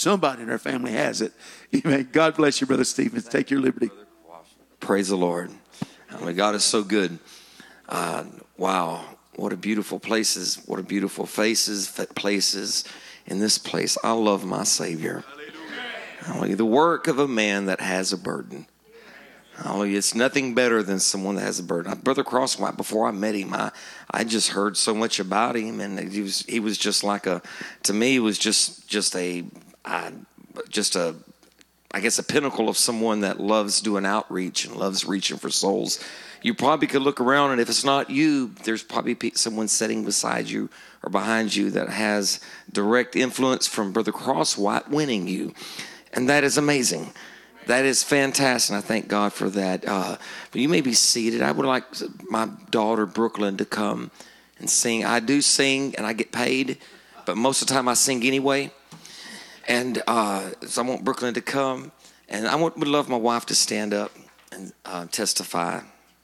Somebody in our family has it. Amen. God bless you, Brother Stevens. Take your liberty. Praise the Lord. I mean, God is so good. Wow. What a beautiful places. What a beautiful places in this place. I love my Savior. Hallelujah. The work of a man that has a burden. Hallelujah. It's nothing better than someone that has a burden. Brother Crosswhite, before I met him, I just heard so much about him, and he was just like to me, it was just a pinnacle of someone that loves doing outreach and loves reaching for souls. You probably could look around, and if it's not you, there's probably someone sitting beside you or behind you that has direct influence from Brother Crosswhite winning you. And that is amazing. That is fantastic. And I thank God for that. But you may be seated. I would like my daughter, Brooklyn, to come and sing. I do sing, and I get paid, but most of the time I sing anyway. And so I want Brooklyn to come. And would love my wife to stand up and testify.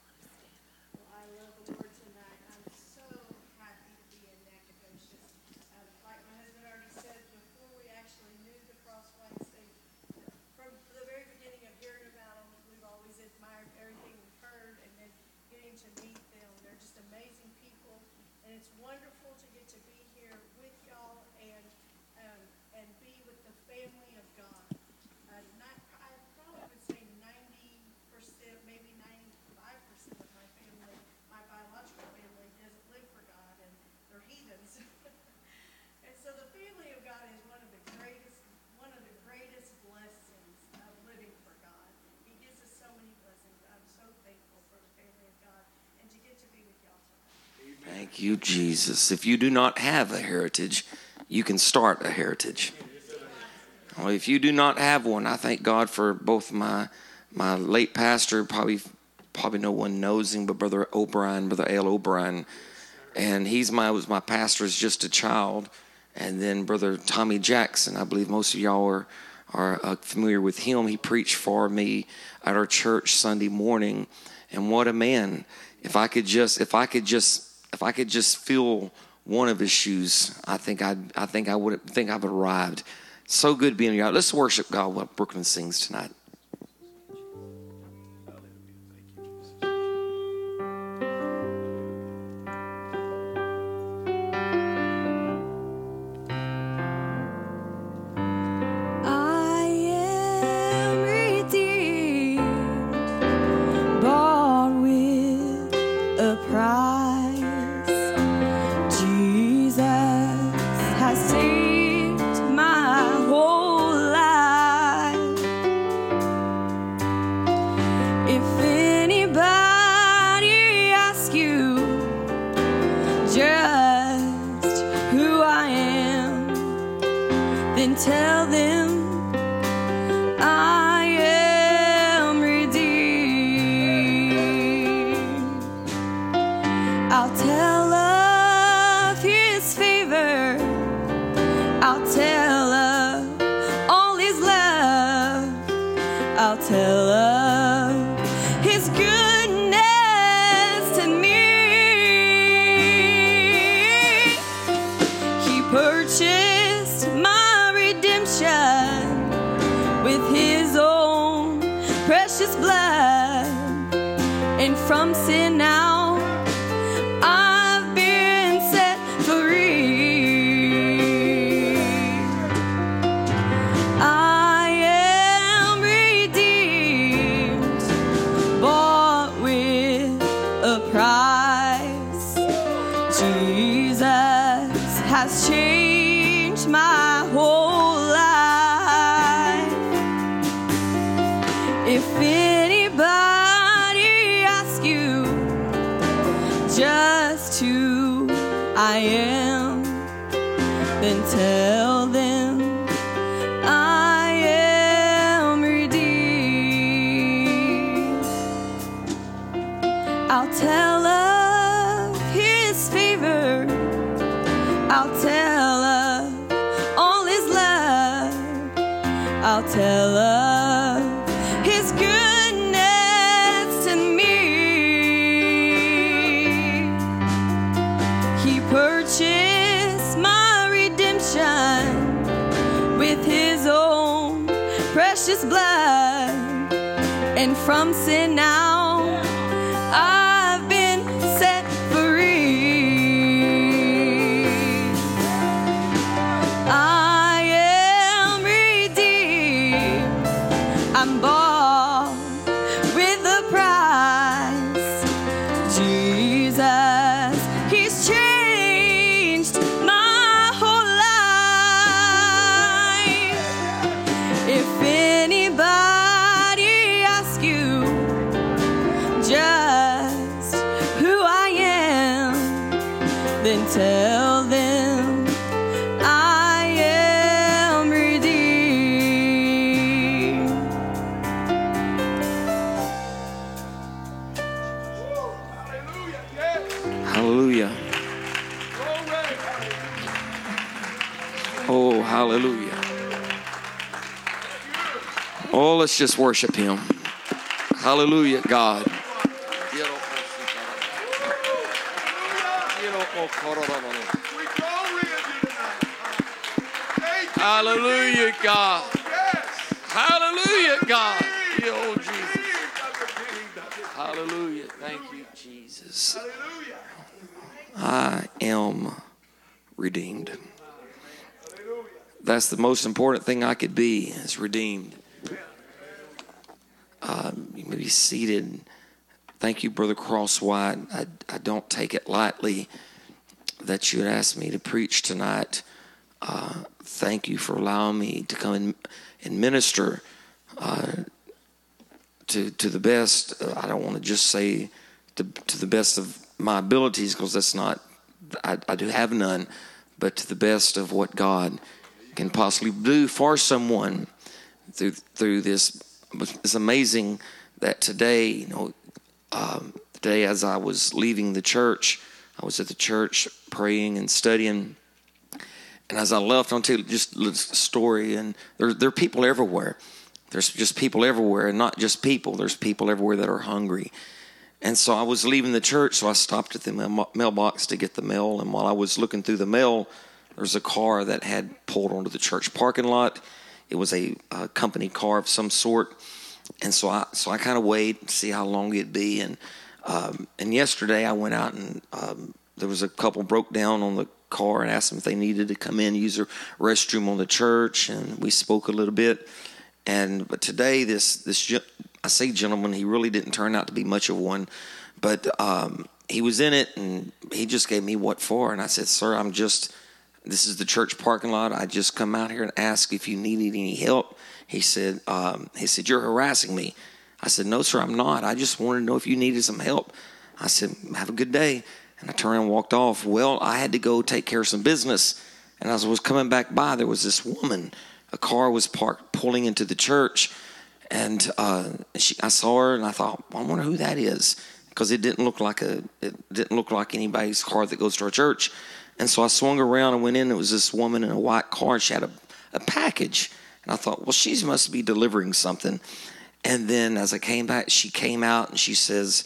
Thank you, Jesus. If you do not have a heritage, you can start a heritage. Well, if you do not have one, I thank God for both my late pastor, probably no one knows him, but Brother A.L. O'Brien, and was my pastor as just a child. And then Brother Tommy Jackson, I believe most of y'all are familiar with him. He preached for me at our church Sunday morning, and what a man! If I could just feel one of his shoes, I think I've arrived. So good being here. Let's worship God while Brooklyn sings tonight. Purchased my redemption with his own precious blood, and from sin now I've been set free. I am redeemed, I'm bought with a price. Jesus, He's changed my whole life. If anybody asks you just who I am, then tell them I am redeemed. Hallelujah. Oh, hallelujah. Oh, let's just worship Him. Hallelujah, God. Hallelujah, God. Hallelujah, God. Oh, Jesus. Hallelujah. Thank you, Jesus. I am redeemed. That's the most important thing I could be, is redeemed. You may be seated. Thank you, Brother Crosswhite. I don't take it lightly that you had asked me to preach tonight. Thank you for allowing me to come and minister to the best. I don't want to just say to the best of my abilities, because that's not, I do have none, but to the best of what God can possibly do for someone through this. It's amazing that today, today as I was leaving the church, I was at the church praying and studying, and as I left, I'll tell you just a story. And there are people everywhere. There's just people everywhere, and not just people. There's people everywhere that are hungry. And so I was leaving the church, so I stopped at the mailbox to get the mail. And while I was looking through the mail, there was a car that had pulled onto the church parking lot. It was a company car of some sort. And so I kind of waited to see how long it'd be. And yesterday I went out, and there was a couple broke down on the car, and asked them if they needed to come in and use the restroom on the church. And we spoke a little bit. But today this I say gentleman, he really didn't turn out to be much of one, but he was in it, and he just gave me what for. And I said, sir, this is the church parking lot. I just come out here and ask if you needed any help. He said, you're harassing me. I said, no, sir, I'm not. I just wanted to know if you needed some help. I said, have a good day. And I turned around and walked off. Well, I had to go take care of some business. And as I was coming back by, there was this woman. A car was parked pulling into the church. And I saw her, and I thought, I wonder who that is, because it didn't look like anybody's car that goes to our church. And so I swung around and went in. It was this woman in a white car, and she had a package. And I thought, well, she must be delivering something. And then as I came back, she came out, and she says,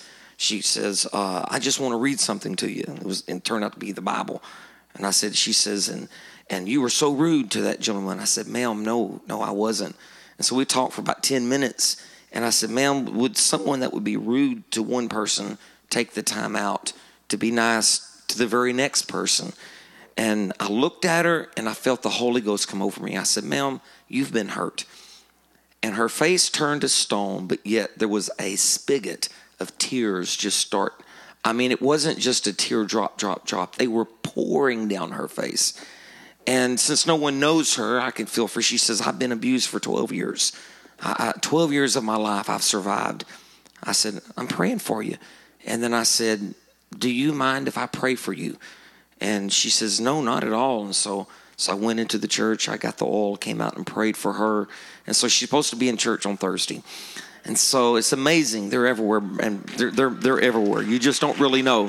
I just want to read something to you. And it turned out to be the Bible. And she says, and you were so rude to that gentleman. I said, ma'am, no, I wasn't. And so we talked for about 10 minutes. And I said, ma'am, would someone that would be rude to one person take the time out to be nice to the very next person? And I looked at her, and I felt the Holy Ghost come over me. I said, ma'am, you've been hurt. And her face turned to stone, but yet there was a spigot of tears just start. I mean, it wasn't just a tear drop. They were pouring down her face. And since no one knows her, I can feel for her. She says, I've been abused for 12 years. 12 years of my life I've survived. I said, I'm praying for you. And then I said, do you mind if I pray for you? And she says, no, not at all. And so I went into the church. I got the oil, came out and prayed for her. And so she's supposed to be in church on Thursday. And so it's amazing. They're everywhere, and they're everywhere. You just don't really know.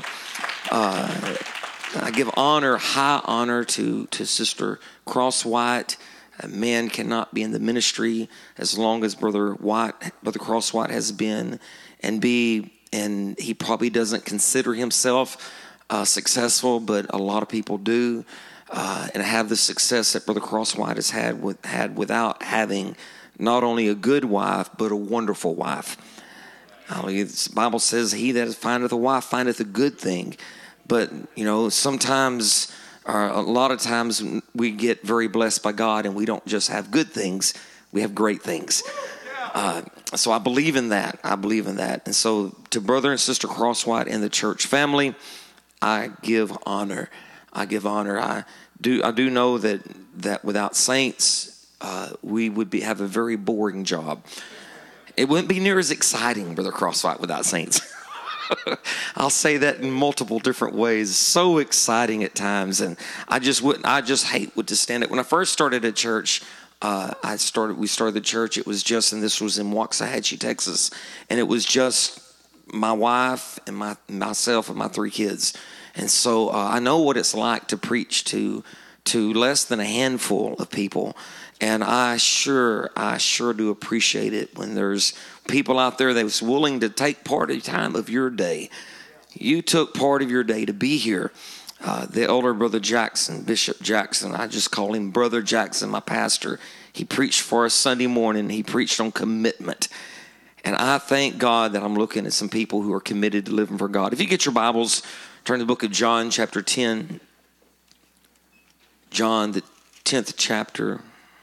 I give high honor to Sister Crosswhite. A man cannot be in the ministry as long as Brother Crosswhite has been, and he probably doesn't consider himself successful, but a lot of people do, and have the success that Brother Crosswhite has had without having not only a good wife, but a wonderful wife. The Bible says, he that findeth a wife findeth a good thing. But, sometimes, a lot of times we get very blessed by God and we don't just have good things, we have great things. So I believe in that. And so to brother and sister Crosswhite and the church family, I give honor. I do know that without saints, we would have a very boring job. It wouldn't be near as exciting, Brother Crosswhite, without saints. I'll say that in multiple different ways. So exciting at times, and I just hate to stand it. When I first started at church, we started the church. It was this was in Waxahachie, Texas, and it was just my wife and myself and my 3 kids. And so I know what it's like to preach to less than a handful of people. And I sure do appreciate it when there's people out there that's willing to take part of time of your day. You took part of your day to be here. The elder Brother Jackson, Bishop Jackson, I just call him Brother Jackson, my pastor. He preached for us Sunday morning. He preached on commitment. And I thank God that I'm looking at some people who are committed to living for God. If you get your Bibles, turn to the book of John, chapter 10. John, the 10th chapter.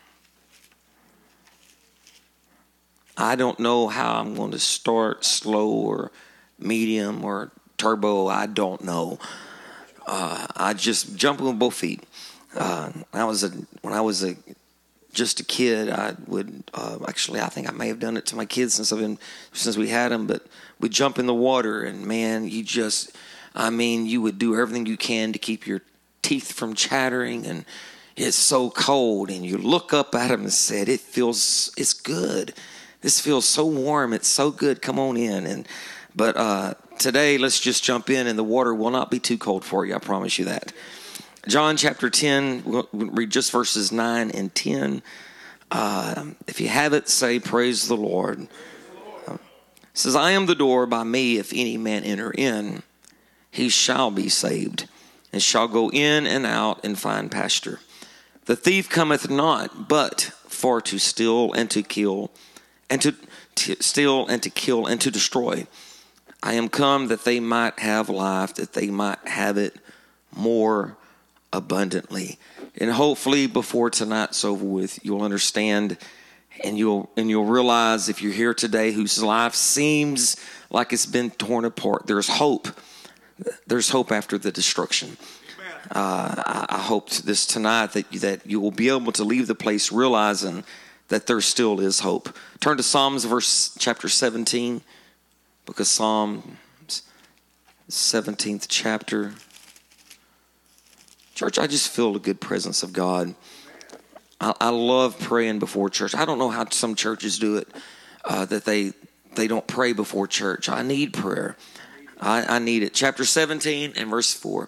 I don't know how I'm going to start, slow or medium or turbo. I don't know. I just jump on both feet. When I was just a kid, I would I think I may have done it to my kids since we had them. But we jump in the water, and man, you would do everything you can to keep your teeth from chattering, and it's so cold, and you look up at them and said, it's good. This feels so warm. It's so good. Come on in. But today, let's just jump in, and the water will not be too cold for you. I promise you that. John chapter 10, we'll read just verses 9 and 10. If you have it, say, praise the Lord. It says, I am the door. By me, if any man enter in, he shall be saved, and shall go in and out and find pasture. The thief cometh not, but for to steal and to kill, and to steal and to kill and to destroy. I am come that they might have life, that they might have it more abundantly. And hopefully before tonight's over with, you'll understand and you'll realize, if you're here today whose life seems like it's been torn apart, there's hope. There's hope after the destruction. I hope this tonight that you will be able to leave the place realizing that there still is hope. Turn to Psalms chapter 17, because Psalms 17th chapter. Church, I just feel the good presence of God. I love praying before church. I don't know how some churches do it, that they don't pray before church. I need prayer. I need it. Chapter 17 and verse 4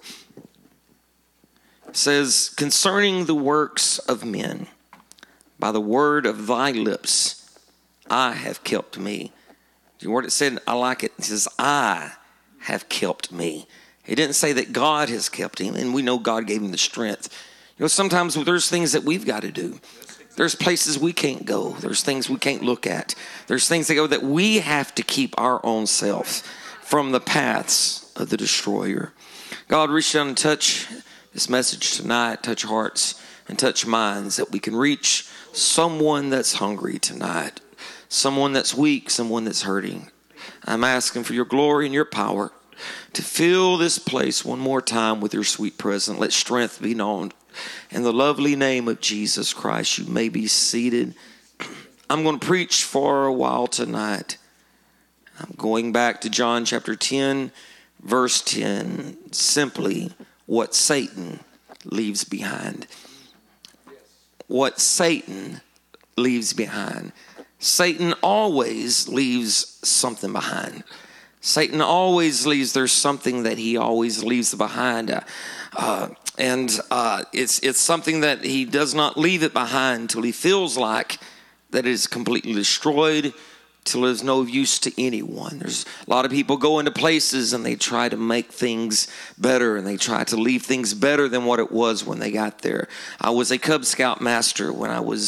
says, concerning the works of men, by the word of thy lips, I have kept me. The word it said, I like it. It says, I have kept me. It didn't say that God has kept him, and we know God gave him the strength. Sometimes there's things that we've got to do. There's places we can't go. There's things we can't look at. There's things that we have to keep our own self from the paths of the destroyer. God, reach down and touch this message tonight, touch hearts and touch minds, that we can reach someone that's hungry tonight, someone that's weak, someone that's hurting. I'm asking for your glory and your power to fill this place one more time with your sweet presence. Let strength be known. In the lovely name of Jesus Christ, you may be seated. I'm going to preach for a while tonight. I'm going back to John chapter 10, verse 10. Simply, what Satan leaves behind. What Satan leaves behind. Satan always leaves something behind. Satan always there's something that he always leaves behind. It's something that he does not leave it behind until he feels like that it is completely destroyed, till it's no use to anyone. There's a lot of people go into places and they try to make things better, and they try to leave things better than what it was when they got there. I was a Cub Scout master when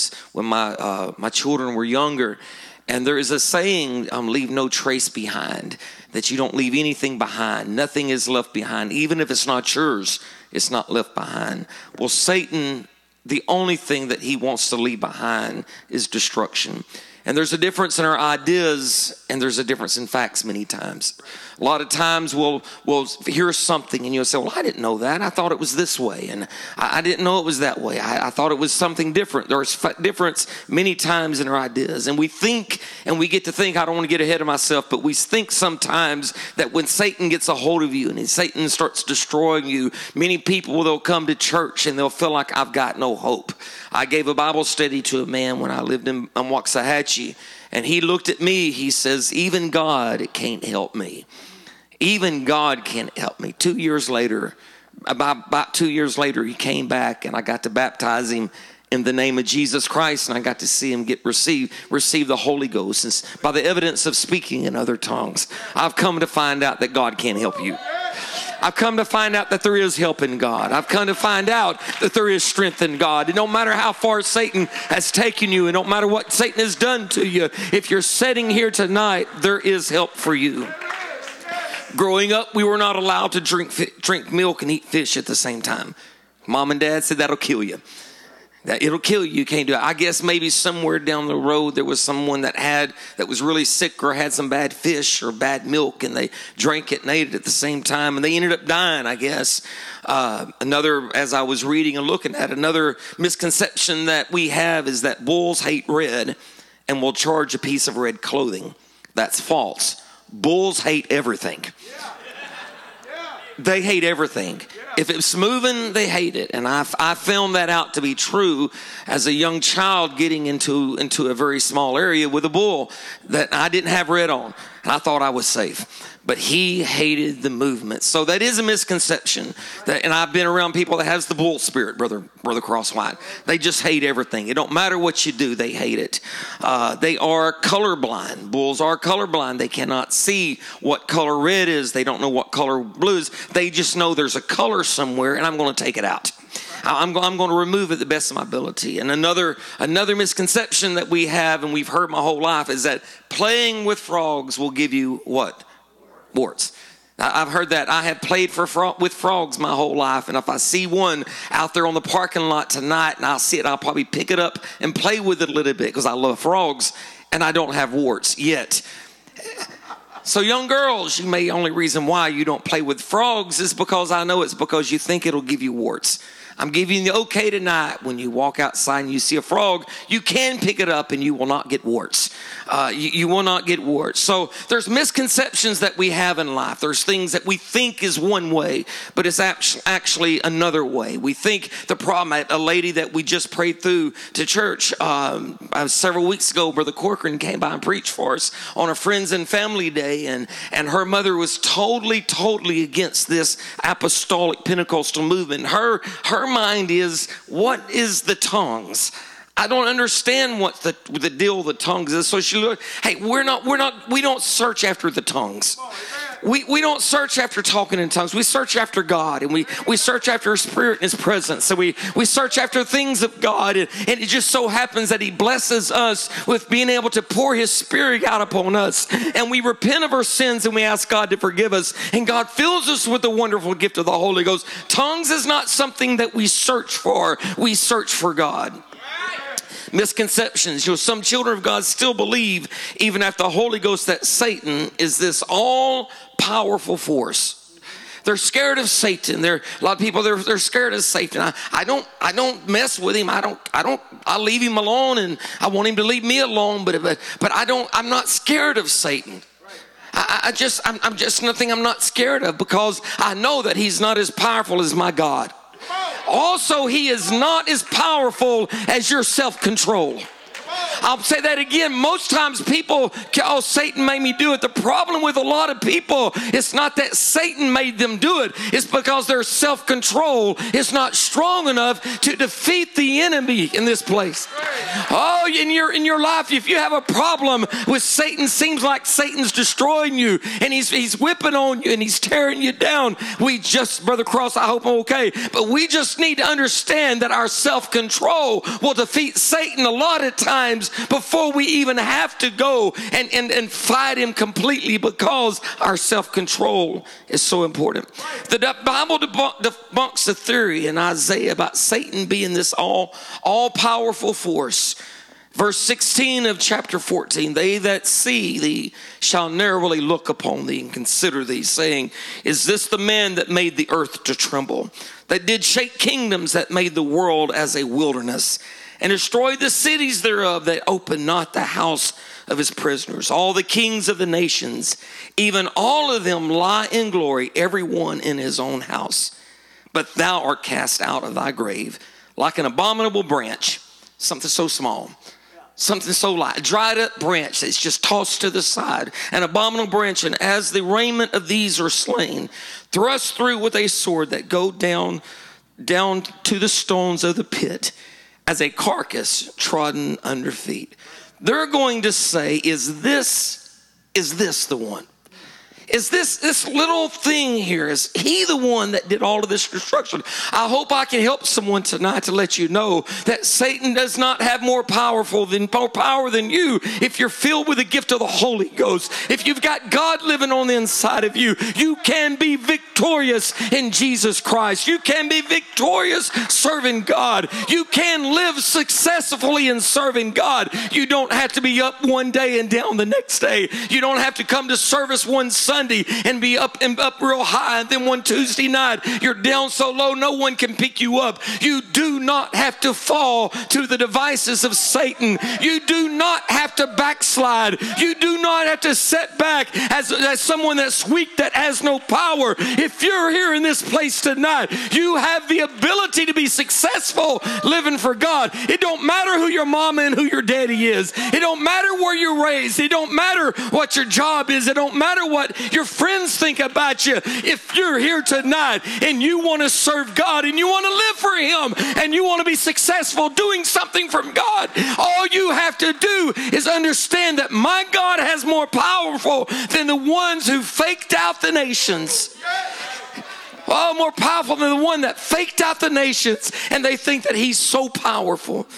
my children were younger, and there is a saying, leave no trace behind, that you don't leave anything behind. Nothing is left behind. Even if it's not yours, it's not left behind. Well, Satan, the only thing that he wants to leave behind is destruction. And there's a difference in our ideas, and there's a difference in facts many times. A lot of times we'll hear something and you'll say, well, I didn't know that. I thought it was this way. And I didn't know it was that way. I thought it was something different. There's difference many times in our ideas. And we think, and we get to think, I don't want to get ahead of myself, but we think sometimes that when Satan gets a hold of you and Satan starts destroying you, many people, they'll come to church and they'll feel like I've got no hope. I gave a Bible study to a man when I lived in Waxahachie, and he looked at me. He says, even God can't help me. Even God can't help me. 2 years later, about 2 years later, he came back, and I got to baptize him in the name of Jesus Christ, and I got to see him receive the Holy Ghost. And by the evidence of speaking in other tongues, I've come to find out that God can't help you. I've come to find out that there is help in God. I've come to find out that there is strength in God. And no matter how far Satan has taken you, and no matter what Satan has done to you, if you're sitting here tonight, there is help for you. Growing up, we were not allowed to drink milk and eat fish at the same time. Mom and Dad said that'll kill you. That it'll kill you. You can't do it. I guess maybe somewhere down the road there was someone that was really sick or had some bad fish or bad milk, and they drank it and ate it at the same time, and they ended up dying, I guess. As I was reading and looking at another misconception that we have is that bulls hate red and will charge a piece of red clothing. That's false. Bulls hate everything. They hate everything. If it's moving, they hate it. And I found that out to be true as a young child getting into a very small area with a bull that I didn't have red on. And I thought I was safe. But he hated the movement. So that is a misconception. And I've been around people that has the bull spirit, Brother Crosswhite. They just hate everything. It don't matter what you do, they hate it. They are colorblind. Bulls are colorblind. They cannot see what color red is. They don't know what color blue is. They just know there's a color somewhere, and I'm going to take it out. I'm going to remove it the best of my ability. And another misconception that we have, and we've heard my whole life, is that playing with frogs will give you what? Warts. I've heard that. I have played with frogs my whole life, and if I see one out there on the parking lot tonight and I'll see it, I'll probably pick it up and play with it a little bit because I love frogs and I don't have warts yet. So young girls, only reason why you don't play with frogs is because I know it's because you think it'll give you warts. I'm giving you the okay tonight. When you walk outside and you see a frog, you can pick it up and you will not get warts. You will not get warts. So there's misconceptions that we have in life. There's things that we think is one way, but it's actually another way. We think the problem, a lady that we just prayed through to church several weeks ago, Brother Corcoran came by and preached for us on a Friends and Family Day, and her mother was totally against this apostolic Pentecostal movement. Her mind is, what is the tongues? I don't understand what the deal with the tongues is. So she looked, hey, we don't search after the tongues. We don't search after talking in tongues. We search after God, and we search after His Spirit and His presence. So we search after things of God, and it just so happens that He blesses us with being able to pour His Spirit out upon us. And we repent of our sins and we ask God to forgive us. And God fills us with the wonderful gift of the Holy Ghost. Tongues is not something that we search for. We search for God. Misconceptions. Some children of God still believe, even after the Holy Ghost, that Satan is this all-powerful force. They're scared of Satan. A lot of people they're scared of Satan. I don't mess with him. I leave him alone, and I want him to leave me alone. But I'm not scared of Satan. I'm just nothing I'm not scared of, because I know that he's not as powerful as my God. Also, he is not as powerful as your self-control. I'll say that again. Most times people, Satan made me do it. The problem with a lot of people, it's not that Satan made them do it. It's because their self-control is not strong enough to defeat the enemy in this place. Oh, Oh, in your life, if you have a problem with Satan, seems like Satan's destroying you and he's whipping on you and he's tearing you down. Brother Cross, I hope I'm okay, but we just need to understand that our self-control will defeat Satan a lot of times before we even have to go and fight him completely, because our self-control is so important. The Bible debunks the theory in Isaiah about Satan being this all-powerful force. Verse 16 of chapter 14, they that see thee shall narrowly look upon thee and consider thee, saying, is this the man that made the earth to tremble, that did shake kingdoms, that made the world as a wilderness, and destroyed the cities thereof, that opened not the house of his prisoners? All the kings of the nations, even all of them lie in glory, every one in his own house. But thou art cast out of thy grave like an abominable branch, something so small, something so light, dried up branch that's just tossed to the side, an abominable branch. And as the raiment of these are slain, thrust through with a sword, that go down to the stones of the pit, as a carcass trodden under feet. They're going to say, is this the one? Is this little thing here, is he the one that did all of this destruction? I hope I can help someone tonight to let you know that Satan does not have more power than you. If you're filled with the gift of the Holy Ghost, if you've got God living on the inside of you, you can be victorious in Jesus Christ. You can be victorious serving God. You can live successfully in serving God. You don't have to be up one day and down the next day. You don't have to come to service one Sunday and be up real high, and then one Tuesday night you're down so low no one can pick you up. You do not have to fall to the devices of Satan. You do not have to backslide. You do not have to set back as someone that's weak, that has no power. If you're here in this place tonight, you have the ability to be successful living for God. It don't matter who your mama and who your daddy is. It don't matter where you're raised. It don't matter what your job is. It don't matter what your friends think about you. If you're here tonight and you want to serve God and you want to live for him and you want to be successful doing something from God, all you have to do is understand that my God has more powerful than the ones who faked out the nations. Oh, more powerful than the one that faked out the nations, and they think that he's so powerful.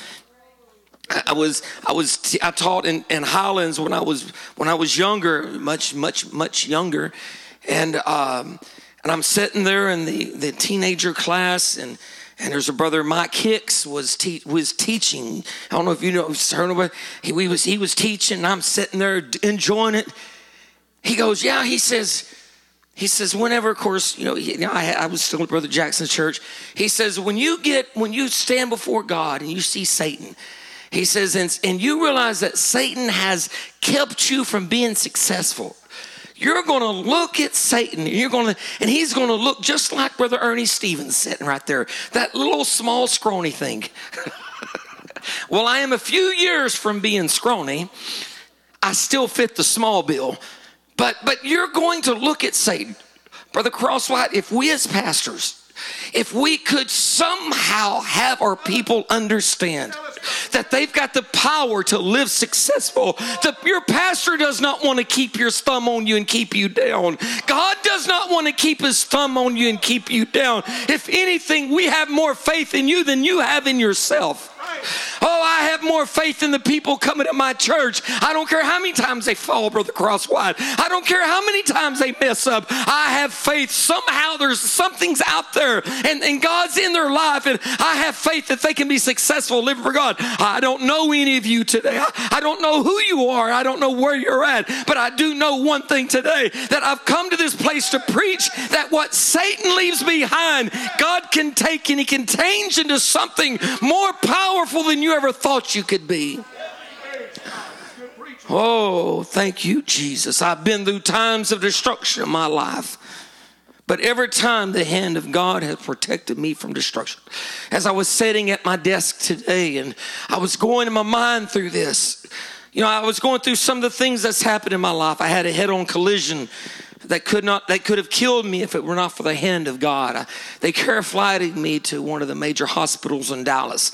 I taught in Highlands when I was younger, much younger, and I'm sitting there in the teenager class, and there's a brother, Mike Hicks, was teaching. I don't know if you know, heard about it. He was teaching, and I'm sitting there enjoying it. He goes, yeah. He says, whenever, of course, I was still at Brother Jackson's church. He says, when you stand before God and you see Satan, he says, and you realize that Satan has kept you from being successful, you're going to look at Satan, and he's going to look just like Brother Ernie Stevens sitting right there, that little small scrawny thing. Well, I am a few years from being scrawny. I still fit the small bill, but you're going to look at Satan. Brother Crosswhite, if we as pastors, if we could somehow have our people understand that they've got the power to live successful. Your pastor does not want to keep your thumb on you and keep you down. God does not want to keep his thumb on you and keep you down. If anything, we have more faith in you than you have in yourself. Oh, I have more faith in the people coming to my church. I don't care how many times they fall, Brother Crosswhite. I don't care how many times they mess up. I have faith. Somehow there's something's out there, and God's in their life, and I have faith that they can be successful living for God. I don't know any of you today. I don't know who you are. I don't know where you're at, but I do know one thing today, that I've come to this place to preach that what Satan leaves behind, God can take and he can change into something more powerful than you ever thought you could be. Oh, thank you, Jesus. I've been through times of destruction in my life, but every time the hand of God has protected me from destruction. As I was sitting at my desk today and I was going in my mind through this, I was going through some of the things that's happened in my life. I had a head-on collision that could have killed me if it were not for the hand of God. They care flighted me to one of the major hospitals in Dallas.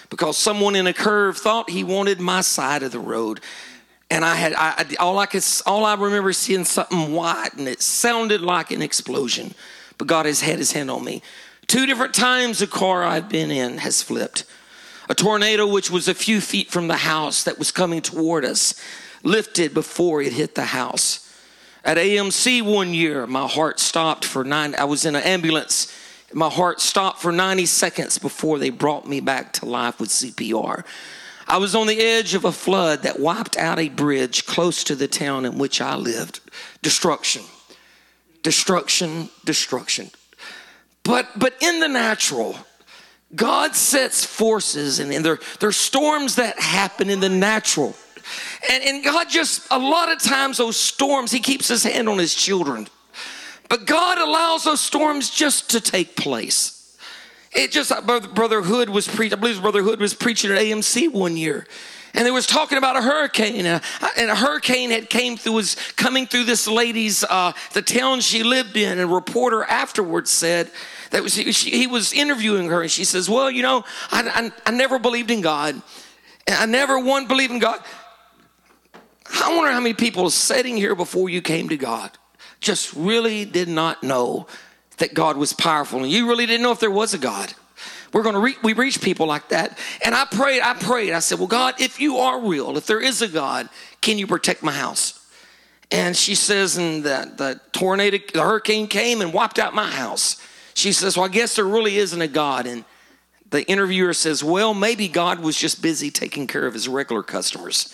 because someone in a curve thought he wanted my side of the road. And all I remember seeing something white, and it sounded like an explosion. But God has had his hand on me. 2 different times the car I'd been in has flipped. A tornado, which was a few feet from the house that was coming toward us, lifted before it hit the house. At AMC one year, my heart stopped I was in an ambulance. My heart stopped for 90 seconds before they brought me back to life with CPR. I was on the edge of a flood that wiped out a bridge close to the town in which I lived. Destruction. Destruction, destruction. But in the natural, God sets forces, and there are storms that happen in the natural. And God just, a lot of times those storms, he keeps his hand on his children. But God allows those storms just to take place. It just, Brother Hood was preaching, I believe Brother Hood was preaching at AMC one year. And they was talking about a hurricane, and a hurricane was coming through this lady's, the town she lived in. And a reporter afterwards said that he was interviewing her, and she says, well, you know, I never believed in God. And I never believed in God. I wonder how many people sitting here before you came to God just really did not know that God was powerful, and you really didn't know if there was a God. We reach people like that. And I prayed. I said, well, God, if you are real, if there is a God, can you protect my house? And she says, and the hurricane came and wiped out my house. She says, well, I guess there really isn't a God. And the interviewer says, well, maybe God was just busy taking care of his regular customers.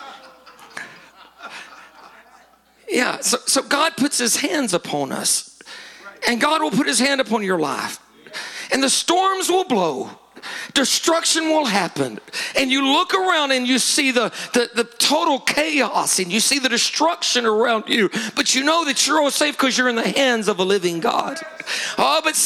Yeah, so God puts his hands upon us. And God will put his hand upon your life. And the storms will blow. Destruction will happen. And you look around and you see the total chaos, and you see the destruction around you. But you know that you're all safe because you're in the hands of a living God. Oh, but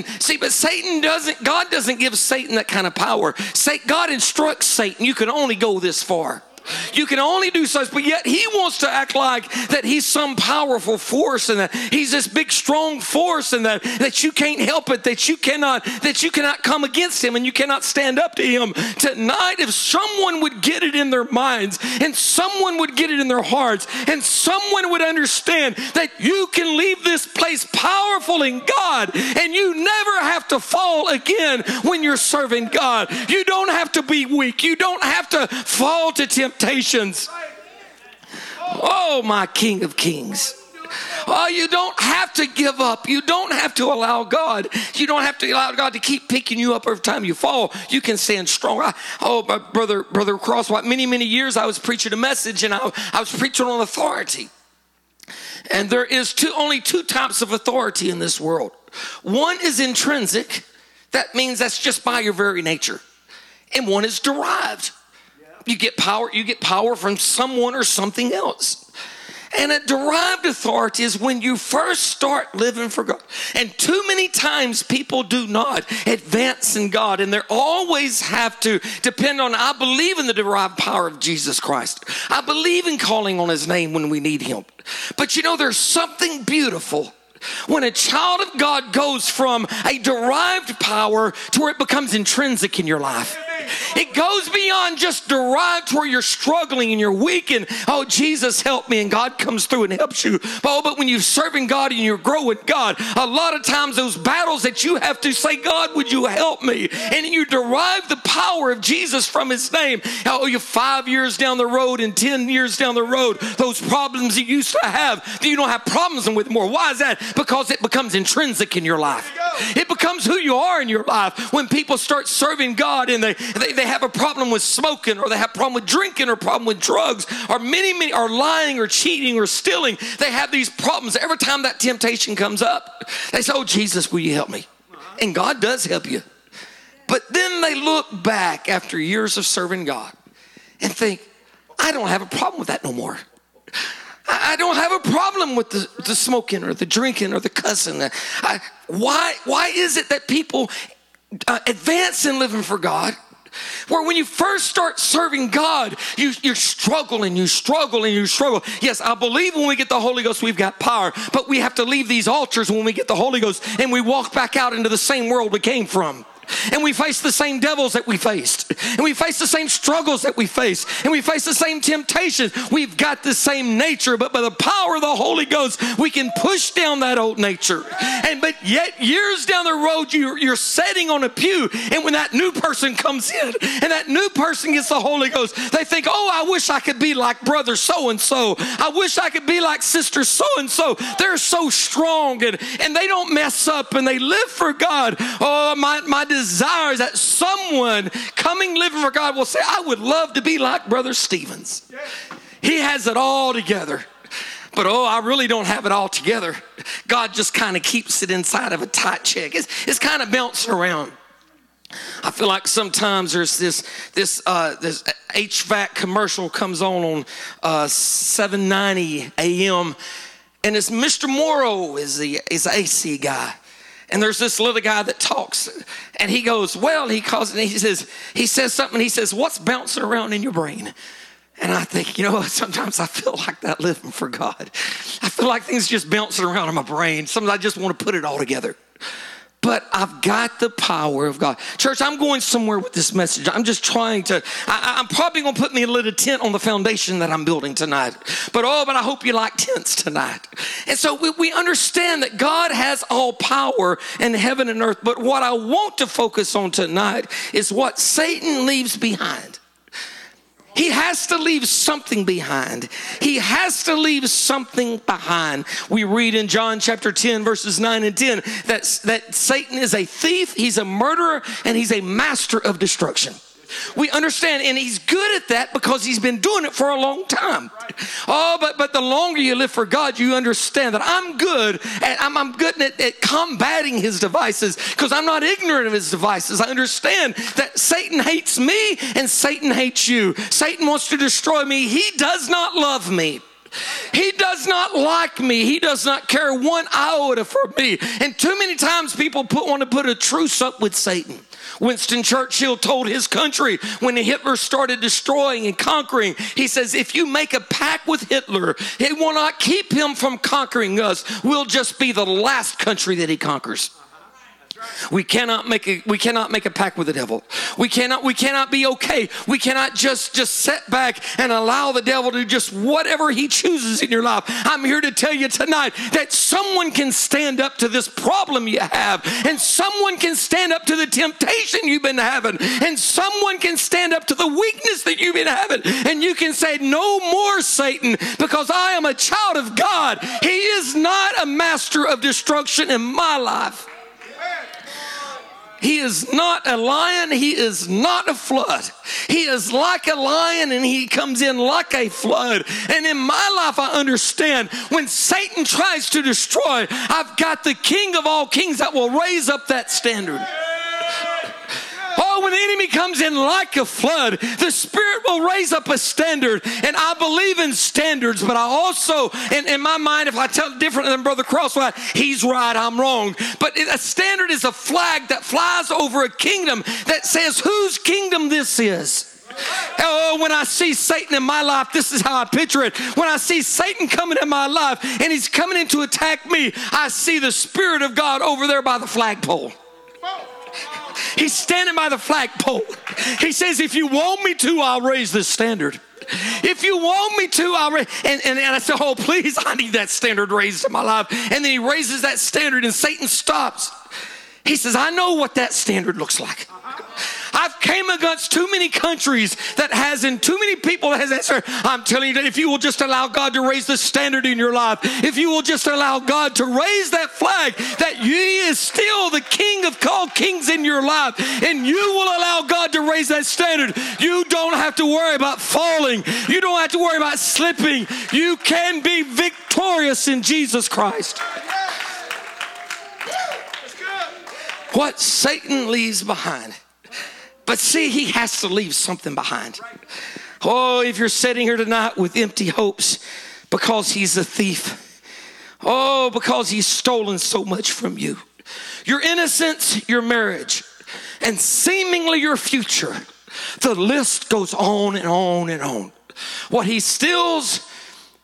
God doesn't give Satan that kind of power. God instructs Satan, you can only go this far. You can only do such, but yet he wants to act like that he's some powerful force, and that he's this big strong force, and that you can't help it, that you cannot come against him, and you cannot stand up to him. Tonight, if someone would get it in their minds, and someone would get it in their hearts, and someone would understand that you can leave this place powerful in God, and you never have to fall again when you're serving God. You don't have to be weak. You don't have to fall to temptations. Oh, my King of Kings. Oh, you don't have to give up. You don't have to allow God. You don't have to allow God to keep picking you up every time you fall. You can stand strong. My brother Crosswhite, many years I was preaching a message, and I was preaching on authority. And there is only 2 types of authority in this world. One is intrinsic. That means that's just by your very nature. And one is derived. You get power from someone or something else. And a derived authority is when you first start living for God. And too many times people do not advance in God, and they always have to depend on, I believe in the derived power of Jesus Christ. I believe in calling on his name when we need him. But you know, there's something beautiful when a child of God goes from a derived power to where it becomes intrinsic in your life. It goes beyond just derived to where you're struggling and you're weak and, oh, Jesus help me, and God comes through and helps you. But when you're serving God and you're growing God, a lot of times those battles that you have to say, God, would you help me? And you derive the power of Jesus from his name. Oh, you're 5 years down the road and 10 years down the road, those problems you used to have, you don't have problems with more. Why is that? Because it becomes intrinsic in your life. It becomes who you are in your life. When people start serving God and they have a problem with smoking, or they have a problem with drinking, or a problem with drugs, or many are lying or cheating or stealing, they have these problems. Every time that temptation comes up, they say, oh, Jesus, will you help me? And God does help you. But then they look back after years of serving God and think, I don't have a problem with that no more. I don't have a problem with the smoking or the drinking or the cussing. Why is it that people advance in living for God, where when you first start serving God, you struggle and you struggle and you struggle? Yes, I believe when we get the Holy Ghost, we've got power, but we have to leave these altars when we get the Holy Ghost, and we walk back out into the same world we came from. And we face the same devils that we faced. And we face the same struggles that we face. And we face the same temptations. We've got the same nature, but by the power of the Holy Ghost, we can push down that old nature. But yet years down the road, you're sitting on a pew, and when that new person comes in and that new person gets the Holy Ghost, they think, oh, I wish I could be like brother so-and-so. I wish I could be like sister so-and-so. They're so strong and they don't mess up and they live for God. Oh, my desire is that someone coming living for God will say, I would love to be like Brother Stevens. He has it all together. But I really don't have it all together. God just kind of keeps it inside of a tight check. It's kind of bouncing around. I feel like sometimes there's this HVAC commercial comes on 7:90 a.m. and it's Mr. Morrow is the AC guy. And there's this little guy that talks, and he goes, he says something. He says, what's bouncing around in your brain? And I think, sometimes I feel like that living for God. I feel like things just bouncing around in my brain. Sometimes I just want to put it all together. But I've got the power of God. Church, I'm going somewhere with this message. I'm just trying to, I'm probably going to put me a little tent on the foundation that I'm building tonight. But I hope you like tents tonight. And so we understand that God has all power in heaven and earth. But what I want to focus on tonight is what Satan leaves behind. He has to leave something behind. He has to leave something behind. We read in John chapter 10, verses 9 and 10, that Satan is a thief, he's a murderer, and he's a master of destruction. We understand, and he's good at that because he's been doing it for a long time. But the longer you live for God, you understand that I'm good at combating his devices because I'm not ignorant of his devices. I understand that Satan hates me and Satan hates you. Satan wants to destroy me. He does not love me. He does not like me. He does not care one iota for me. And too many times people want to put a truce up with Satan. Winston Churchill told his country when Hitler started destroying and conquering, he says, if you make a pact with Hitler, it will not keep him from conquering us. We'll just be the last country that he conquers. We cannot make a pact with the devil. We cannot be okay. We cannot just sit back and allow the devil to just whatever he chooses in your life. I'm here to tell you tonight that someone can stand up to this problem you have, and someone can stand up to the temptation you've been having, and someone can stand up to the weakness that you've been having, and you can say, no more, Satan, because I am a child of God. He is not a master of destruction in my life. He is not a lion. He is not a flood. He is like a lion and he comes in like a flood. And in my life, I understand when Satan tries to destroy, I've got the King of all kings that will raise up that standard. When the enemy comes in like a flood, the Spirit will raise up a standard. And I believe in standards, but I also, in my mind, if I tell it different than Brother Crosswhite, he's right, I'm wrong. But a standard is a flag that flies over a kingdom that says whose kingdom this is. When I see Satan in my life, this is how I picture it. When I see Satan coming in my life and he's coming in to attack me, I see the Spirit of God over there by the flagpole. He's standing by the flagpole. He says, if you want me to, I'll raise this standard. If you want me to, I'll raise. And I said, oh, please, I need that standard raised in my life. And then he raises that standard and Satan stops. He says, I know what that standard looks like. I've came against too many countries that has, and too many people that has answered. I'm telling you that if you will just allow God to raise the standard in your life, if you will just allow God to raise that flag, that He is still the King of all kings in your life, and you will allow God to raise that standard, you don't have to worry about falling. You don't have to worry about slipping. You can be victorious in Jesus Christ. What Satan leaves behind. But see, he has to leave something behind. Oh, if you're sitting here tonight with empty hopes because he's a thief. Oh, because he's stolen so much from you. Your innocence, your marriage, and seemingly your future. The list goes on and on and on. What he steals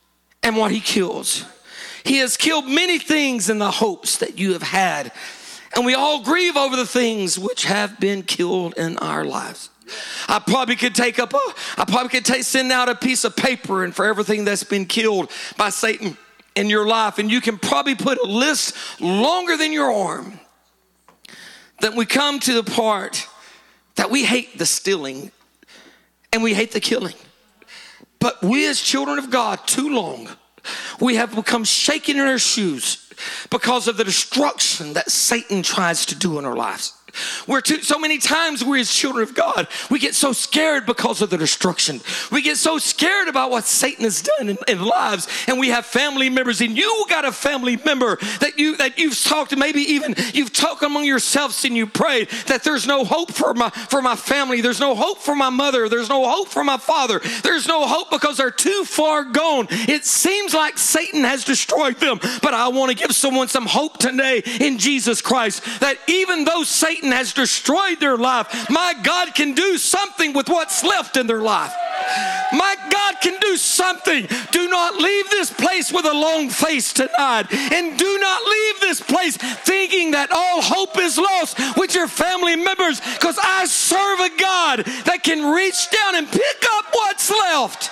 and what he kills. He has killed many things in the hopes that you have had. And we all grieve over the things which have been killed in our lives. I probably could send out a piece of paper and for everything that's been killed by Satan in your life. And you can probably put a list longer than your arm. Then we come to the part that we hate the stealing and we hate the killing. But we as children of God, too long, we have become shaken in our shoes because of the destruction that Satan tries to do in our lives. So many times we as children of God, we get so scared because of the destruction. We get so scared about what Satan has done in lives. And we have family members, and you got a family member that you've talked to, maybe even you've talked among yourselves and you prayed that there's no hope for my family. There's no hope for my mother. There's no hope for my father. There's no hope because they're too far gone. It seems like Satan has destroyed them. But I want to give someone some hope today in Jesus Christ, that even though Satan has destroyed their life, my God can do something with what's left in their life. My God can do something. Do not leave this place with a long face tonight, and do not leave this place thinking that all hope is lost with your family members, because I serve a God that can reach down and pick up what's left.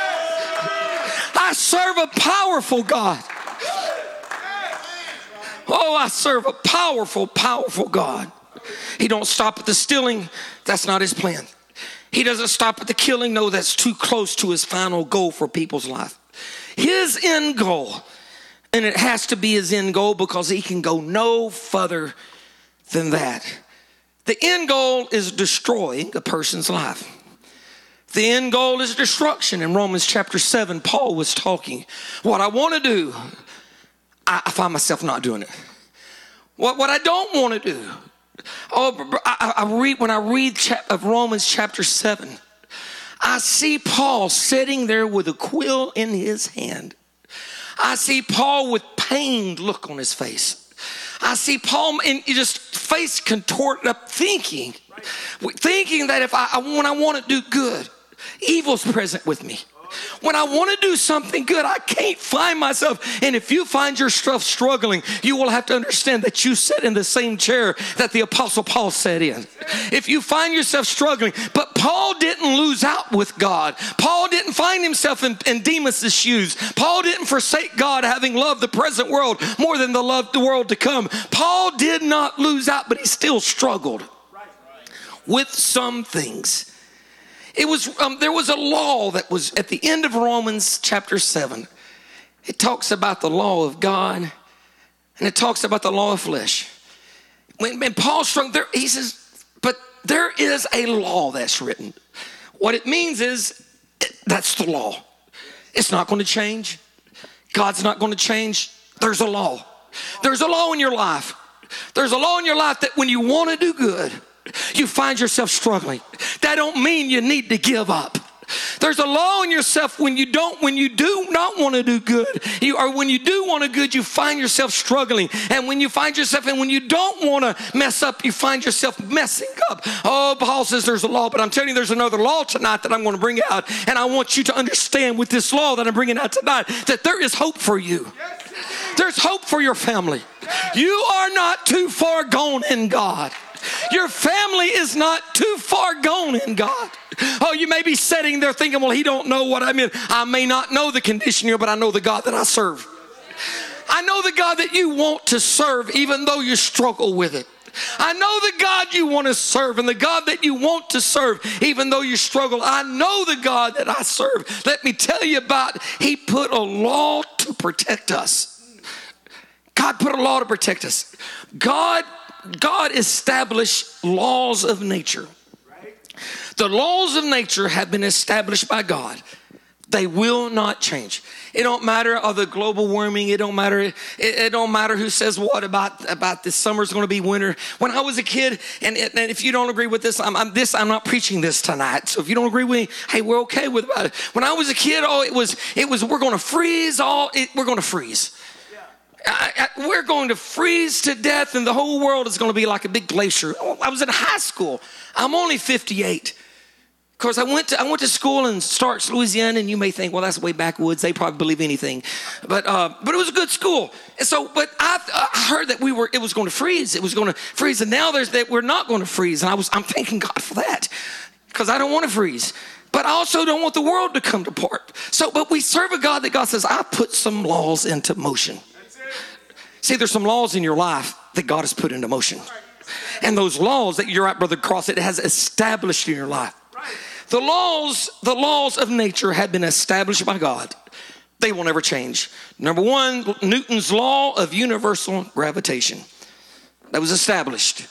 I serve a powerful God. Oh, I serve a powerful, powerful God. He don't stop at the stealing. That's not his plan. He doesn't stop at the killing. No, that's too close to his final goal for people's life. His end goal, and it has to be his end goal because he can go no further than that. The end goal is destroying a person's life. The end goal is destruction. In Romans chapter 7, Paul was talking. What I want to do, I find myself not doing it. What I don't want to do, when I read Romans chapter 7, I see Paul sitting there with a quill in his hand. I see Paul with pained look on his face. I see Paul in just face contorted up, thinking that when I want to do good, evil's present with me. When I want to do something good, I can't find myself. And if you find yourself struggling, you will have to understand that you sit in the same chair that the Apostle Paul sat in. If you find yourself struggling, but Paul didn't lose out with God. Paul didn't find himself in Demas' shoes. Paul didn't forsake God, having loved the present world more than the world to come. Paul did not lose out, but he still struggled with some things. There was a law that was at the end of Romans chapter 7. It talks about the law of God, and it talks about the law of flesh. When Paul struggled there, he says, but there is a law that's written. What it means is that's the law. It's not going to change. God's not going to change. There's a law. There's a law in your life. There's a law in your life that when you want to do good, you find yourself struggling. That don't mean you need to give up. There's a law in yourself when you do not want to do good, or when you do want to good, you find yourself struggling. And when you don't want to mess up, you find yourself messing up. Oh, Paul says there's a law, but I'm telling you there's another law tonight that I'm going to bring out. And I want you to understand with this law that I'm bringing out tonight that there is hope for you. There's hope for your family. You are not too far gone in God. Your family is not too far gone in God. Oh, you may be sitting there thinking, well, he don't know what I'm in. I may not know the condition here, but I know the God that I serve. I know the God that you want to serve even though you struggle with it. I know the God you want to serve and the God that you want to serve even though you struggle. I know the God that I serve. Let me tell you about, he put a law to protect us. God put a law to protect us. God established laws of nature. The laws of nature have been established by God. They will not change. It don't matter of the global warming. It don't matter. It don't matter who says what about this summer's going to be winter. When I was a kid, and if you don't agree with this, I'm not preaching this tonight. So if you don't agree with me, hey, we're okay with about it. When I was a kid, it was we're going to freeze. We're going to freeze. We're going to freeze to death, and the whole world is going to be like a big glacier. I was in high school. I'm only 58. course, I went to school in Starks, Louisiana, and you may think, well, that's way backwoods. They probably believe anything, but it was a good school. And so, but I heard that it was going to freeze. It was going to freeze, and now we're not going to freeze. And I'm thanking God for that, because I don't want to freeze, but I also don't want the world to come apart. So, but we serve a God that God says, I put some laws into motion. See, there's some laws in your life that God has put into motion, and those laws that you're right, Brother Cross, it has established in your life. The laws of nature have been established by God. They will never change. Number one, Newton's law of universal gravitation. That was established.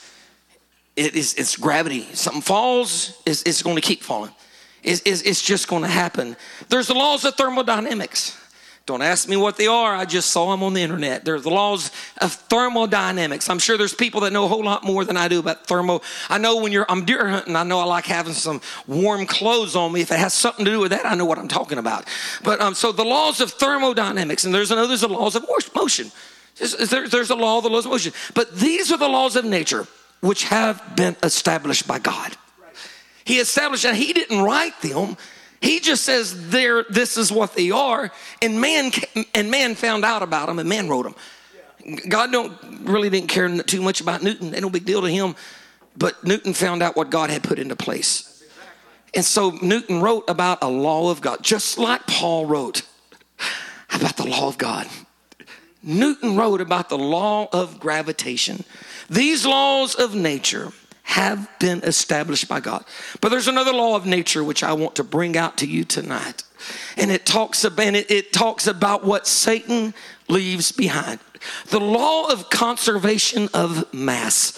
It's gravity. Something falls, it's going to keep falling. It's just going to happen. There's the laws of thermodynamics. Don't ask me what they are. I just saw them on the internet. They're the laws of thermodynamics. I'm sure there's people that know a whole lot more than I do about I know when I'm deer hunting, I know I like having some warm clothes on me. If it has something to do with that, I know what I'm talking about. But so the laws of thermodynamics, and there's the laws of motion. There's a law of the laws of motion. But these are the laws of nature which have been established by God. He established, and he didn't write them. He just says this is what they are, and man found out about them, and man wrote them. God really didn't care too much about Newton. Ain't no big deal to him, but Newton found out what God had put into place. And so Newton wrote about a law of God, just like Paul wrote about the law of God. Newton wrote about the law of gravitation. These laws of nature have been established by God. But there's another law of nature which I want to bring out to you tonight. And it talks about what Satan leaves behind. The law of conservation of mass.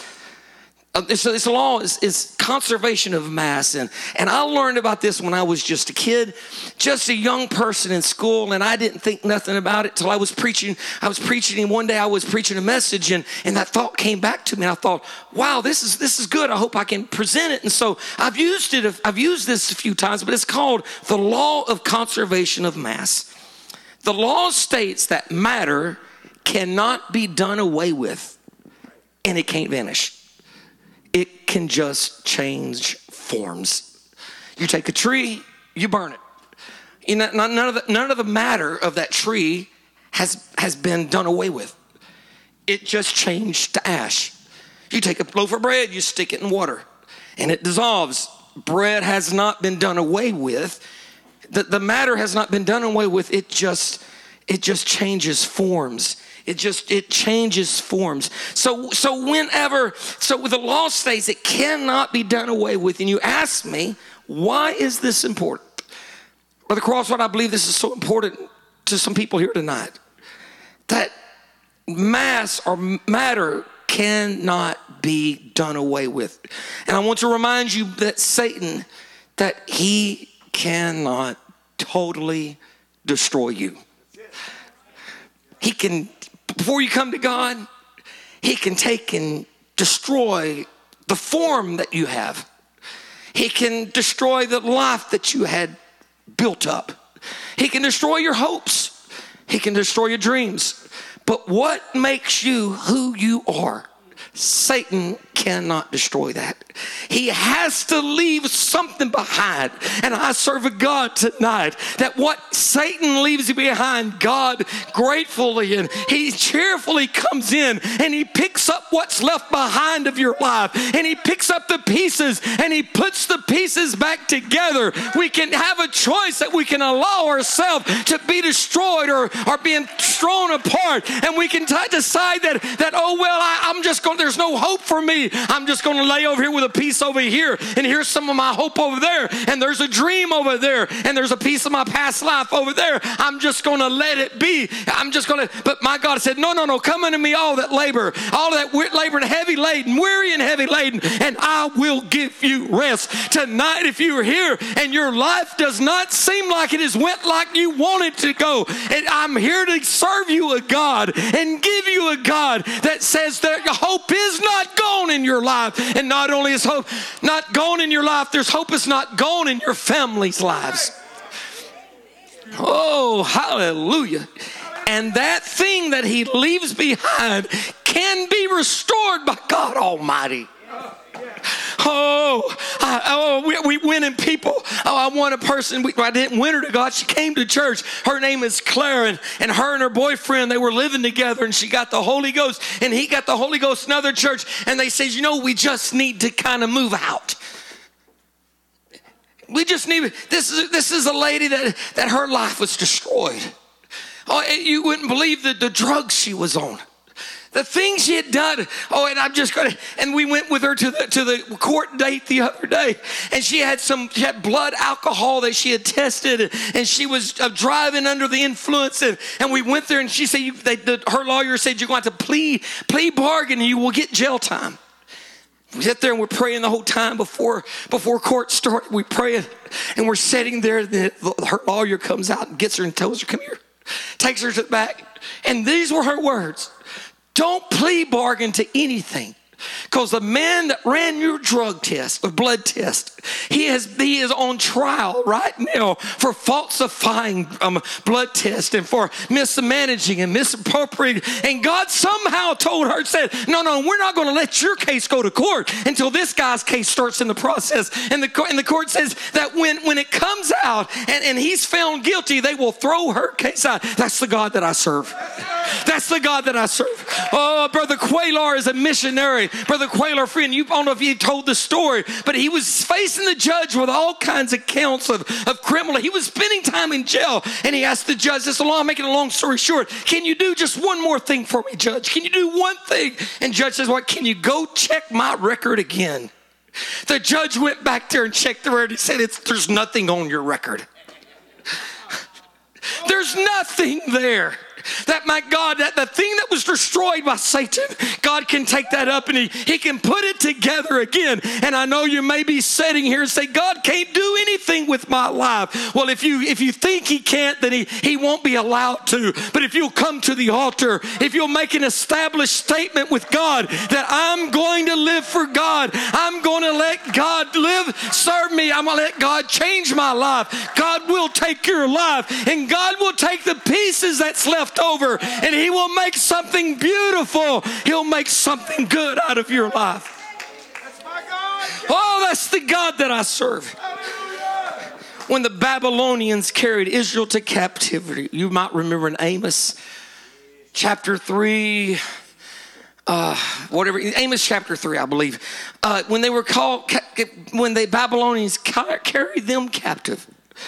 So this law is conservation of mass. And I learned about this when I was just a kid, just a young person in school, and I didn't think nothing about it till I was preaching. And one day I was preaching a message, and that thought came back to me. And I thought, wow, this is good. I hope I can present it. And so I've used this a few times, but it's called the law of conservation of mass. The law states that matter cannot be done away with, and it can't vanish. It can just change forms. You take a tree, you burn it. You know, none of the matter of that tree has been done away with. It just changed to ash. You take a loaf of bread, you stick it in water, and it dissolves. Bread has not been done away with. The matter has not been done away with. It just changes forms. It changes forms. So the law states it cannot be done away with. And you ask me, why is this important? Brother Crossword, I believe this is so important to some people here tonight. That mass or matter cannot be done away with. And I want to remind you that Satan, that he cannot totally destroy you. He can, before you come to God, he can take and destroy the form that you have. He can destroy the life that you had built up. He can destroy your hopes. He can destroy your dreams. But what makes you who you are? Satan cannot destroy that. He has to leave something behind. And I serve a God tonight that what Satan leaves behind, God gratefully and he cheerfully comes in and he picks up what's left behind of your life, and he picks up the pieces and he puts the pieces back together. We can have a choice that we can allow ourselves to be destroyed or being thrown apart, and we can decide that oh well, I'm just going, there's no hope for me. I'm just going to lay over here with a piece over here, and here's some of my hope over there, and there's a dream over there, and there's a piece of my past life over there. I'm just going to let it be. I'm just going to, but my God said, no, come unto me all that labor and heavy laden, weary and heavy laden, and I will give you rest. Tonight, if you're here and your life does not seem like it has went like you want it to go, and I'm here to serve you a God and give you a God that says that hope is not gone in your life. And not only is hope not gone in your life, there's hope is not gone in your family's lives. Oh, hallelujah. And that thing that he leaves behind can be restored by God Almighty. Oh, we winning people. Oh, I want a person. I didn't win her to God. She came to church. Her name is Claire, and her and her boyfriend, they were living together, and she got the Holy Ghost, and he got the Holy Ghost in another church. And they said, we just need to kind of move out. We just need. This is a lady that her life was destroyed. Oh, you wouldn't believe the drugs she was on. The things she had done. Oh, and I'm just going to, and we went with her to the court date the other day, and she had blood alcohol that she had tested, and she was driving under the influence, and we went there, and she said, her lawyer said, you're going to have to plea bargain, and you will get jail time. We sit there and we're praying the whole time before court started. We pray, and we're sitting there. Her lawyer comes out and gets her and tells her, come here, takes her to the back, and these were her words. Don't plea bargain to anything, because the man that ran your drug test, or blood test, he is on trial right now for falsifying blood test and for mismanaging and misappropriating. And God somehow told her, said, no, we're not going to let your case go to court until this guy's case starts in the process. And the court says that when it comes out and he's found guilty, they will throw her case out. That's the God that I serve. That's the God that I serve. Oh, Brother Quaylar is a missionary. Brother Quaylar, friend, I don't know if you told the story, but he was facing the judge with all kinds of counts of criminal. He was spending time in jail, and he asked the judge, I'm making a long story short, can you do just one more thing for me, Judge? Can you do one thing? And judge says, what? Can you go check my record again? The judge went back there and checked the record. He said, there's nothing on your record. There's nothing there. That my God, that the thing that was destroyed by Satan, God can take that up and he can put it together again. And I know you may be sitting here and say, God can't do anything with my life. Well, if you think he can't, then he won't be allowed to. But if you'll come to the altar, if you'll make an established statement with God that I'm going to live for God, I'm going to let God serve me, I'm going to let God change my life. God will take your life, and God will take the pieces that's left over, and he will make something beautiful. He'll make something good out of your life. That's my God. Oh, that's the God that I serve. Hallelujah. When the Babylonians carried Israel to captivity, you might remember in Amos chapter 3, Amos chapter 3, I believe, when they were called, when the Babylonians carried them captive,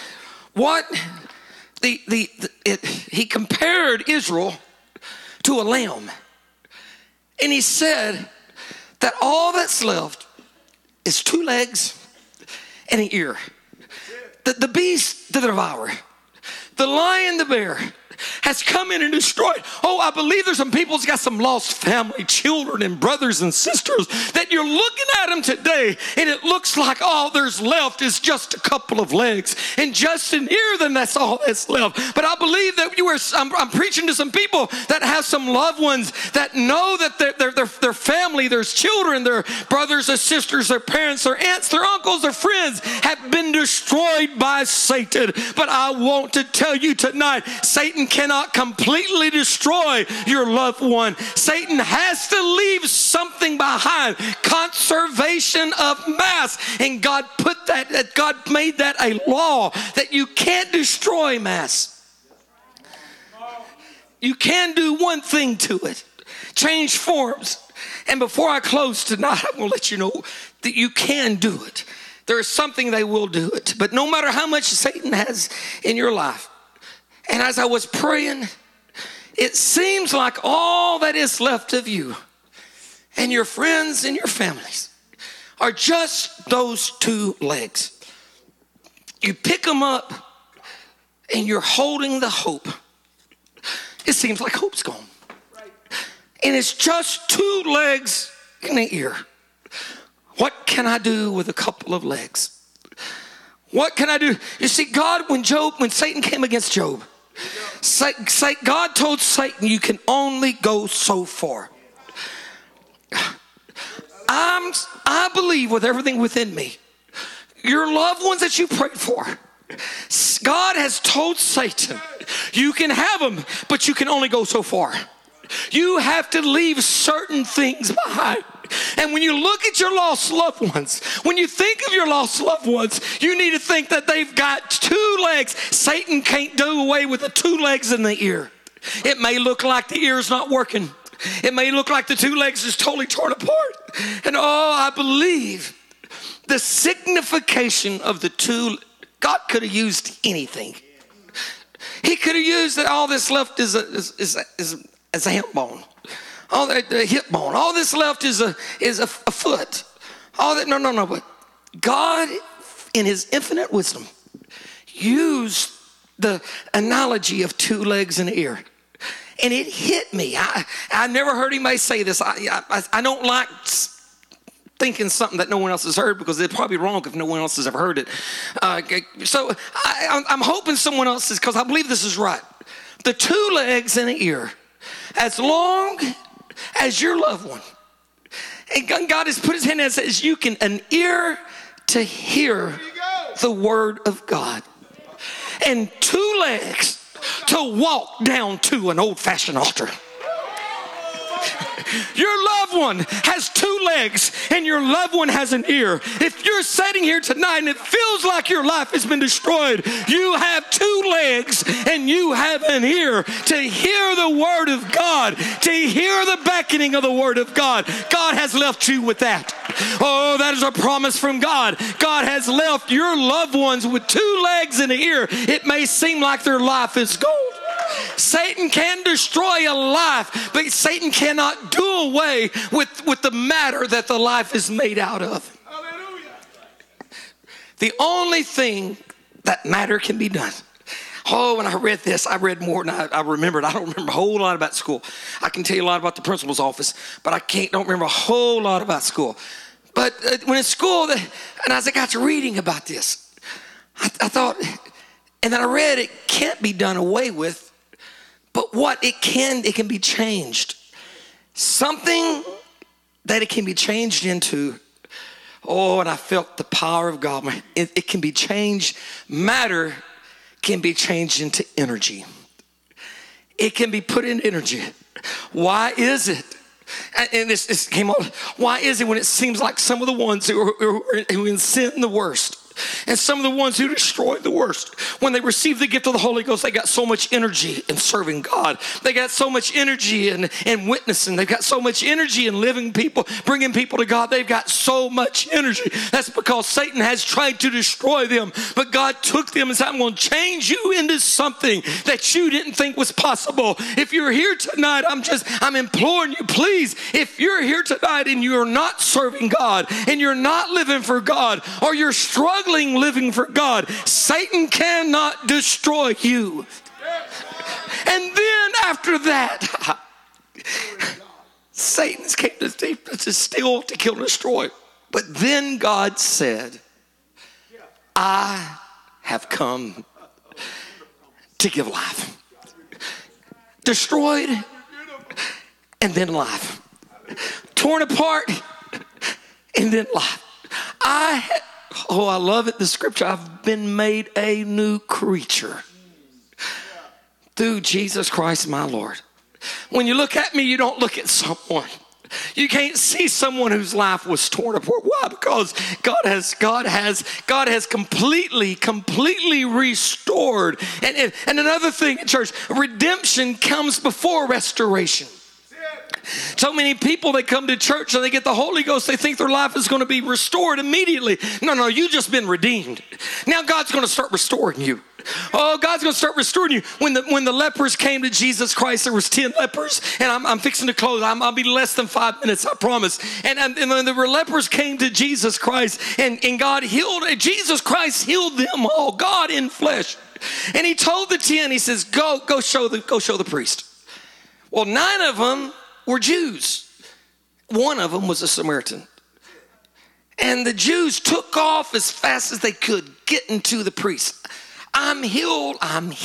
he compared Israel to a lamb. And he said that all that's left is 2 legs and an ear. The beast, the devourer, the lion, the bear, has come in and destroyed. Oh, I believe there's some people who's got some lost family, children and brothers and sisters that you're looking at them today, and it looks like all there's left is just a couple of legs and just an ear, then that's all that's left. But I believe that I'm preaching to some people that have some loved ones that know that their family, their children, their brothers, their sisters, their parents, their aunts, their uncles, their friends have been destroyed by Satan. But I want to tell you tonight, Satan cannot completely destroy your loved one. Satan has to leave something behind. Conservation of mass. And God made that a law that you can't destroy mass. You can do one thing to it. Change forms. And before I close tonight, I'm going to let you know that you can do it. There is something they will do it. But no matter how much Satan has in your life, and as I was praying, it seems like all that is left of you and your friends and your families are just those 2 legs. You pick them up and you're holding the hope. It seems like hope's gone. And it's just 2 legs and an ear. What can I do with a couple of legs? What can I do? You see, when Satan came against Job, God told Satan, you can only go so far. I believe with everything within me, your loved ones that you prayed for, God has told Satan, you can have them, but you can only go so far. You have to leave certain things behind. And when you look at your lost loved ones, when you think of your lost loved ones, you need to think that they've got two legs. Satan can't do away with the two legs in the ear. It may look like the ear's not working. It may look like the two legs is totally torn apart. And I believe the signification of the two, God could have used anything. He could have used that all this left is a hip bone. All that the hip bone. All this left is a foot. All that no. But God, in His infinite wisdom, used the analogy of two legs and an ear, and it hit me. I never heard anybody say this. I don't like thinking something that no one else has heard, because it's probably wrong if no one else has ever heard it. So I'm hoping someone else is, because I believe this is right. The two legs and an ear, as long as your loved one, and God has put His hand and says, you can an ear to hear the word of God, and two legs to walk down to an old-fashioned altar. Your loved one has two legs and your loved one has an ear. If you're sitting here tonight and it feels like your life has been destroyed, you have two legs and you have an ear to hear the word of God, to hear the beckoning of the word of God. God has left you with that. Oh, that is a promise from God. God has left your loved ones with two legs and an ear. It may seem like their life is gold. Satan can destroy a life, but Satan cannot do away with the matter that the life is made out of. Hallelujah. The only thing that matter can be done. Oh, when I read this, I read more than I remembered. I don't remember a whole lot about school. I can tell you a lot about the principal's office, but I don't remember a whole lot about school. But when in school, and as I got to reading about this, I thought, and then I read it can't be done away with. But what it can be changed. Something that it can be changed into. Oh, and I felt the power of God. It can be changed. Matter can be changed into energy. It can be put in energy. Why is it? And this came on. Why is it when it seems like some of the ones who in sin the worst, and some of the ones who destroyed the worst, when they received the gift of the Holy Ghost, they got so much energy in serving God. They got so much energy in witnessing. They've got so much energy in living people, bringing people to God. They've got so much energy. That's because Satan has tried to destroy them. But God took them and said, I'm going to change you into something that you didn't think was possible. If you're here tonight, I'm imploring you, please, if you're here tonight and you're not serving God and you're not living for God, or you're struggling living for God, Satan cannot destroy you. And then after that, Satan's came to steal, to kill, and destroy. But then God said, I have come to give life. Destroyed and then life. Torn apart and then life. I love it, the scripture. I've been made a new creature through Jesus Christ my Lord. When you look at me, you don't look at someone. You can't see someone whose life was torn apart. Why? Because God has completely restored. And another thing in church, redemption comes before restoration. So many people, they come to church and they get the Holy Ghost, they think their life is going to be restored immediately. No, you've just been redeemed. Now God's going to start restoring you. Oh, God's going to start restoring you. When the lepers came to Jesus Christ, there was 10 lepers, and I'm fixing to close. I'll be less than 5 minutes, I promise. And when the lepers came to Jesus Christ, and God healed, Jesus Christ healed them all, God in flesh. And He told the 10, He says, go show the priest. Well, 9 of them were Jews. 1 of them was a Samaritan. And the Jews took off as fast as they could, getting to the priest. I'm healed.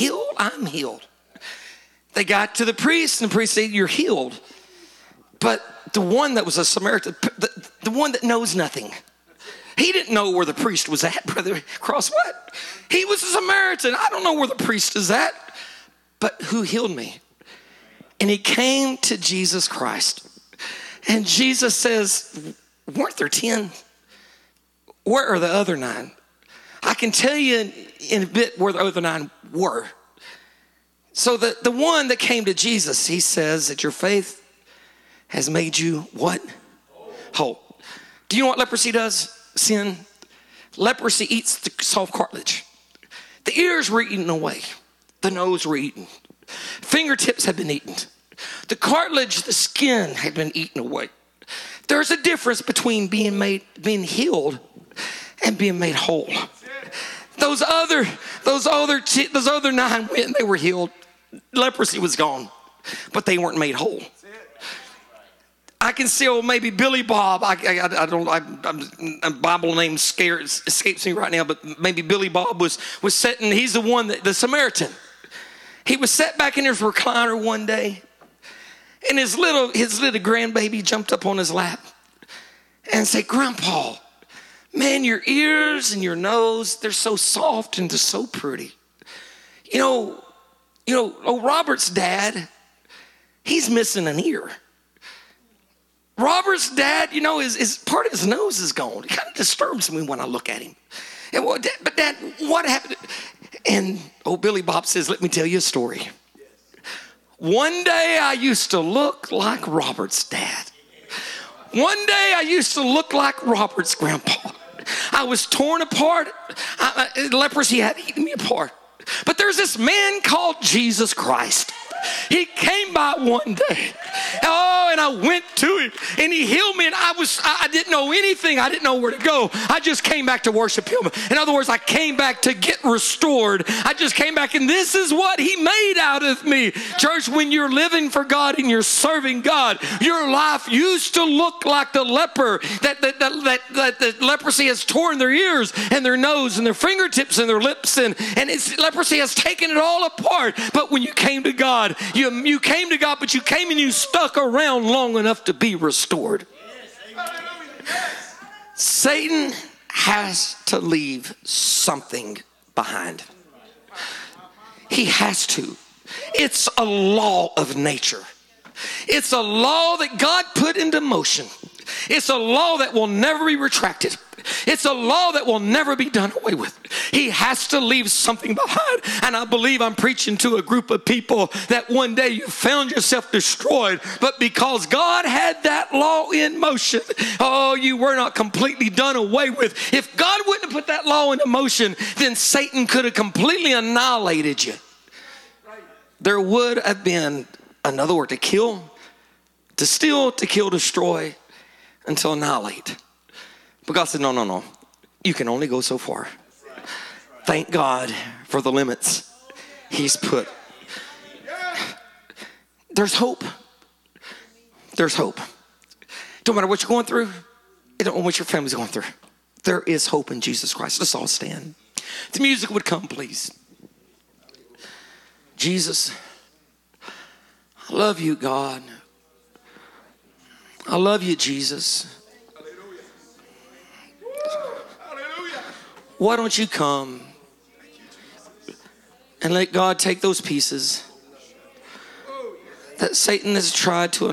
They got to the priest, and the priest said, you're healed. But the one that was a Samaritan, the one that knows nothing, he didn't know where the priest was at, Brother Cross. What? He was a Samaritan. I don't know where the priest is at. But who healed me? And he came to Jesus Christ. And Jesus says, weren't there 10? Where are the other 9? I can tell you in a bit where the other 9 were. So the one that came to Jesus, he says that your faith has made you what? Whole. Do you know what leprosy does? Sin. Leprosy eats the soft cartilage. The ears were eaten away. The nose were eaten. Fingertips had been eaten. The cartilage, the skin had been eaten away. There's a difference between being healed and being made whole. Those other 9 went and they were healed. Leprosy was gone, but they weren't made whole. I can see, maybe Billy Bob. A Bible name escapes me right now, but maybe Billy Bob was sitting. He's the one the Samaritan. He was sat back in his recliner one day, and his little grandbaby jumped up on his lap and said, "Grandpa, man, your ears and your nose, they're so soft and they're so pretty. You know, Robert's dad, he's missing an ear. Robert's dad, his part of his nose is gone. It kind of disturbs me when I look at him. But Dad, what happened?" And Billy Bob says, "Let me tell you a story. One day I used to look like Robert's dad. One day I used to look like Robert's grandpa. I was torn apart. Leprosy had eaten me apart. But there's this man called Jesus Christ. He came by one day. And I went to him and he healed me. And I didn't know anything. I didn't know where to go. I just came back to worship him. In other words, I came back to get restored. I just came back, and this is what he made out of me." Church, when you're living for God and you're serving God, your life used to look like the leper that the leprosy has torn their ears and their nose and their fingertips and their lips, and leprosy has taken it all apart. But when you came to God, you came to God, but you came and you stuck around long enough to be restored. Satan has to leave something behind. He has to. It's a law of nature. It's a law that God put into motion. It's a law that will never be retracted. It's a law that will never be done away with. He has to leave something behind. And I believe I'm preaching to a group of people that one day you found yourself destroyed, but because God had that law in motion, you were not completely done away with. If God wouldn't have put that law into motion, then Satan could have completely annihilated you. There would have been another word: to kill, to steal, to kill, destroy, until annihilate. But God said, no. You can only go so far. Thank God for the limits he's put. There's hope. There's hope. Don't matter what you're going through. It don't matter what your family's going through. There is hope in Jesus Christ. Let's all stand. The music would come, please. Jesus, I love you, God. I love you, Jesus. Why don't you come and let God take those pieces that Satan has tried to